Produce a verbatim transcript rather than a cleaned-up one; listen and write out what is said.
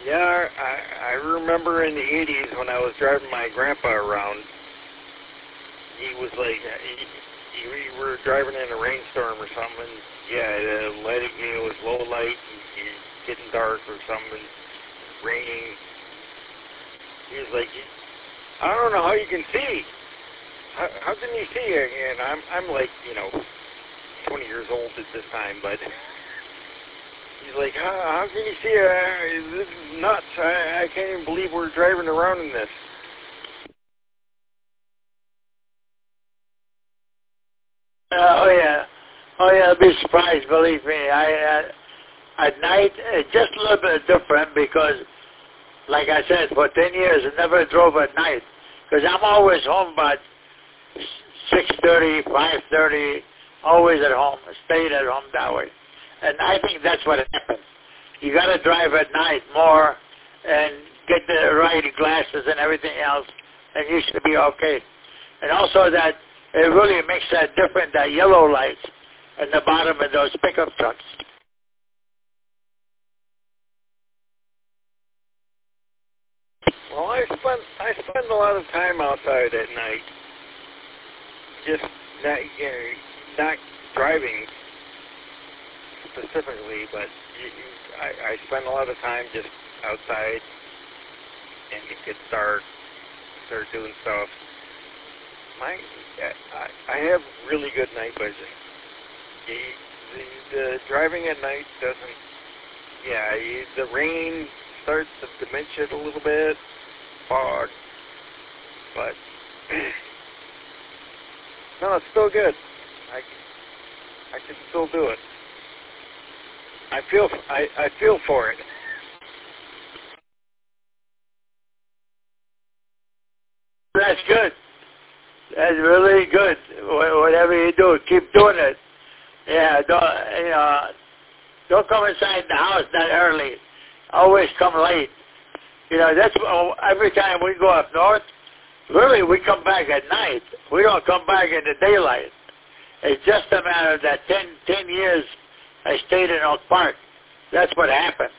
Yeah, I, I remember in the eighties when I was driving my grandpa around, he was like, he, he, we were driving in a rainstorm or something, and yeah, the lighting, you know, it was low light, and it's getting dark or something, raining. He was like, I don't know how you can see. How, how can you see? And I'm, I'm like, you know, twenty years old at this time, but he's like, how, how can you see? Uh, this is nuts. I, I can't even believe we're driving around in this. Uh, oh yeah, oh yeah. I'll be surprised. Believe me. I uh, at night it's just a little bit different because, like I said, for ten years I never drove at night because I'm always home about six thirty, five thirty. Always at home. Stayed at home that way. And I think that's what happened. You got to drive at night more and get the right glasses and everything else, and you should be okay. And also that it really makes that difference, that yellow light at the bottom of those pickup trucks. Well, I spend I spend a lot of time outside at night, just not, you know, not driving specifically, but I, I spend a lot of time just outside, and it gets dark, start doing stuff. My, I, I have really good night vision. The, the, the driving at night doesn't, yeah, you, the rain starts to diminish it a little bit, fog, but no, it's still good. I, I can still do it. I feel I, I feel for it. That's good. That's really good. Whatever you do, keep doing it. Yeah, don't you know? Don't come inside the house that early. Always come late. You know, that's every time we go up north. Really, we come back at night. We don't come back in the daylight. It's just a matter that ten, ten years I stayed in Oak Park. That's what happened.